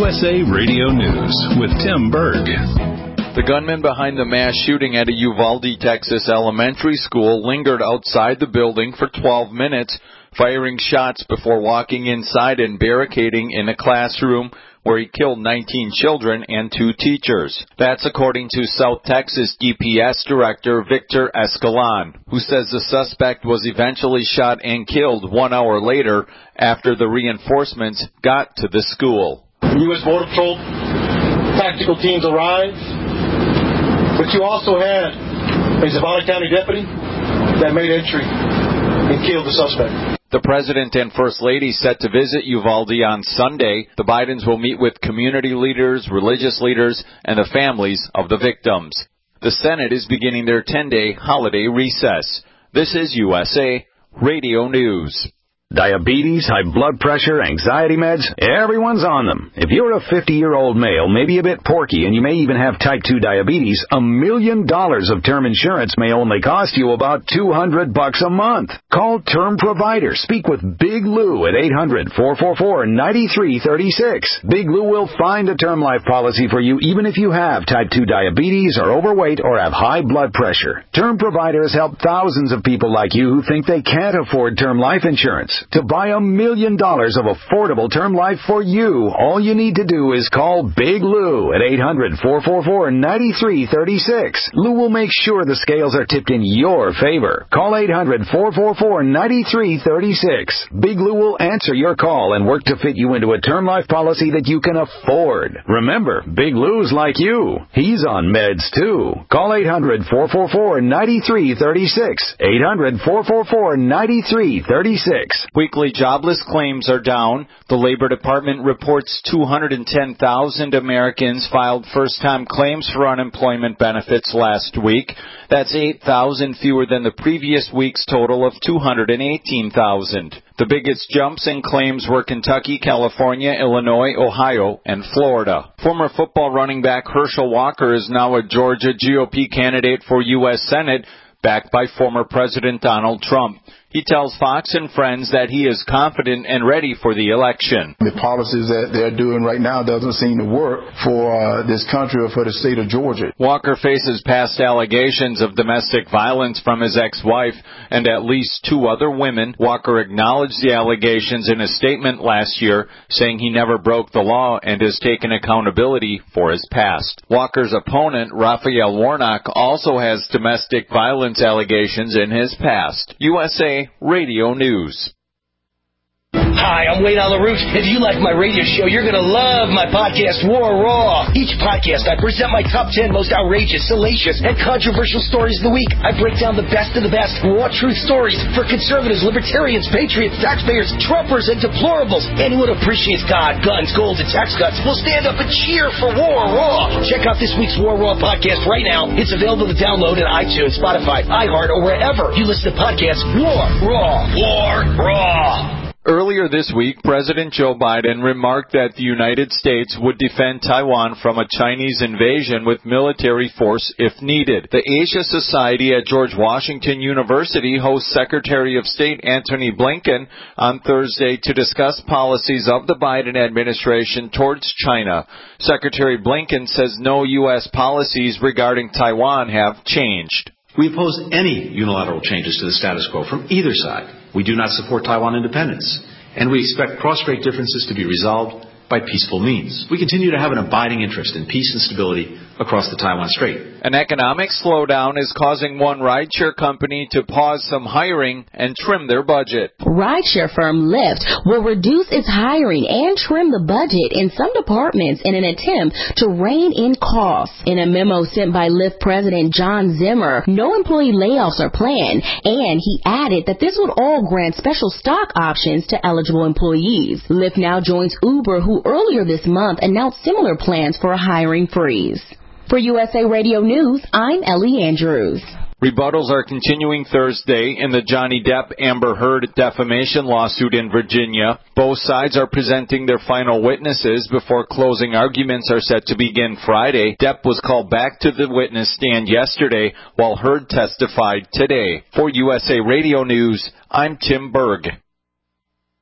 USA Radio News with Tim Berg. The gunman behind the mass shooting at a Uvalde, Texas elementary school lingered outside the building for 12 minutes, firing shots before walking inside and barricading in a classroom where he killed 19 children and 2 teachers. That's according to South Texas DPS Director Victor Escalon, who says the suspect was eventually shot and killed 1 hour later after the reinforcements got to the school. U.S. Border Patrol tactical teams arrived, but you also had a Zavali County deputy that made entry and killed the suspect. The President and First Lady set to visit Uvalde on Sunday. The Bidens will meet with community leaders, religious leaders, and the families of the victims. The Senate is beginning their 10-day holiday recess. This is USA Radio News. Diabetes, high blood pressure, anxiety meds, everyone's on them. If you're a 50-year-old male, maybe a bit porky, and you may even have type 2 diabetes, $1 million of term insurance may only cost you about $200 a month. Call Term Provider. Speak with Big Lou at 800-444-9336. Big Lou will find a term life policy for you even if you have type 2 diabetes, are overweight, or have high blood pressure. Term Provider has helped thousands of people like you who think they can't afford term life insurance. To buy $1 million of affordable term life for you, all you need to do is call Big Lou at 800-444-9336. Lou will make sure the scales are tipped in your favor. Call 800-444-9336. Big Lou will answer your call and work to fit you into a term life policy that you can afford. Remember, Big Lou's like you. He's on meds too. Call 800-444-9336. 800-444-9336. Weekly jobless claims are down. The Labor Department reports 210,000 Americans filed first-time claims for unemployment benefits last week. That's 8,000 fewer than the previous week's total of 218,000. The biggest jumps in claims were Kentucky, California, Illinois, Ohio, and Florida. Former football running back Herschel Walker is now a Georgia GOP candidate for U.S. Senate, backed by former President Donald Trump. He tells Fox and Friends that he is confident and ready for the election. The policies that they're doing right now doesn't seem to work for this country or for the state of Georgia. Walker faces past allegations of domestic violence from his ex-wife and at least 2 other women. Walker acknowledged the allegations in a statement last year, saying he never broke the law and has taken accountability for his past. Walker's opponent, Raphael Warnock, also has domestic violence allegations in his past. USA Radio News. Hi, I'm Wayne on the Roof. If you like my radio show, you're going to love my podcast, War Raw. Each podcast, I present my top 10 most outrageous, salacious, and controversial stories of the week. I break down the best of the best raw truth stories for conservatives, libertarians, patriots, taxpayers, Trumpers, and deplorables. Anyone who appreciates God, guns, gold, and tax cuts will stand up and cheer for War Raw. Check out this week's War Raw podcast right now. It's available to download at iTunes, Spotify, iHeart, or wherever you listen to podcasts. War Raw. War Raw. Earlier this week, President Joe Biden remarked that the United States would defend Taiwan from a Chinese invasion with military force if needed. The Asia Society at George Washington University hosts Secretary of State Antony Blinken on Thursday to discuss policies of the Biden administration towards China. Secretary Blinken says no U.S. policies regarding Taiwan have changed. We oppose any unilateral changes to the status quo from either side. We do not support Taiwan independence, and we expect cross-strait differences to be resolved by peaceful means. We continue to have an abiding interest in peace and stability across the Taiwan Strait. An economic slowdown is causing one rideshare company to pause some hiring and trim their budget. Rideshare firm Lyft will reduce its hiring and trim the budget in some departments in an attempt to rein in costs. In a memo sent by Lyft President John Zimmer, no employee layoffs are planned, and he added that this would all grant special stock options to eligible employees. Lyft now joins Uber, who earlier this month announced similar plans for a hiring freeze. For USA Radio News, I'm Ellie Andrews. Rebuttals are continuing Thursday in the Johnny Depp-Amber Heard defamation lawsuit in Virginia. Both sides are presenting their final witnesses before closing arguments are set to begin Friday. Depp was called back to the witness stand yesterday, while Heard testified today. For USA Radio News, I'm Tim Berg.